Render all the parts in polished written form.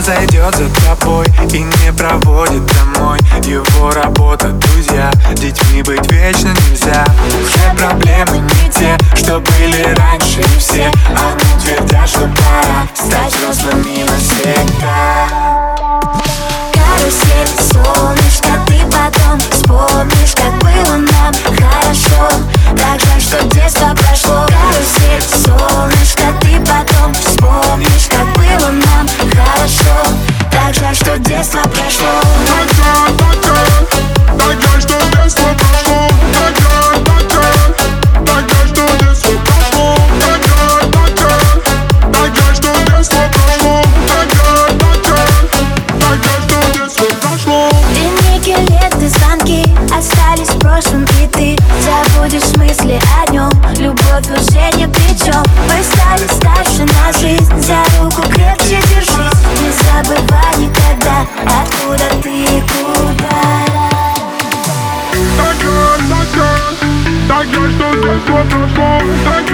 зайдет за тобой и не проводит домой. Его работа, друзья, детьми быть вечно нельзя. Уже проблемы не те, что были раньше и все. Они твердят, что пора стать взрослыми навсегда. Карусель, солнышко, ты потом вспомнишь, как было нам хорошо. Так жаль, что детство прошло. Карусель, солнышко, ты потом вспомнишь, как было нам хорошо. Так жаль, что детство прошло. Так жаль, что детство прошло. Так жаль, что детство прошло. Так жаль, что детство прошло. Так жаль, что детство прошло. Линейки, ленты, звонки остались в прошлом, и ты забудешь мысли о нем. Любовь уже ни при чем. Мы стали старше на жизнь. За руку крепче держись. Не забывай никогда, откуда ты и куда. Так жаль, что детство прошло. Так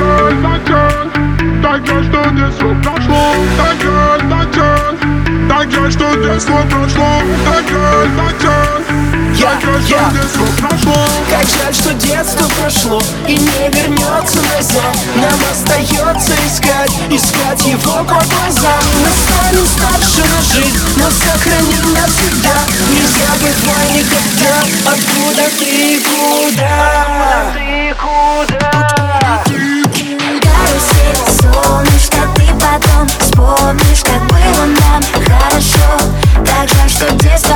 жаль, что детство прошло. Так жаль, что детство прошло. Так жаль, что детство прошло. Как жаль, что детство прошло и не вернется назад. Нам остается искать его по глазам. Мы станем старше на жизнь, но сохраним навсегда. Не забывай никогда, откуда ты и куда. Карусель, солнышко, ты потом вспомнишь, как было нам хорошо. Так жаль, что детство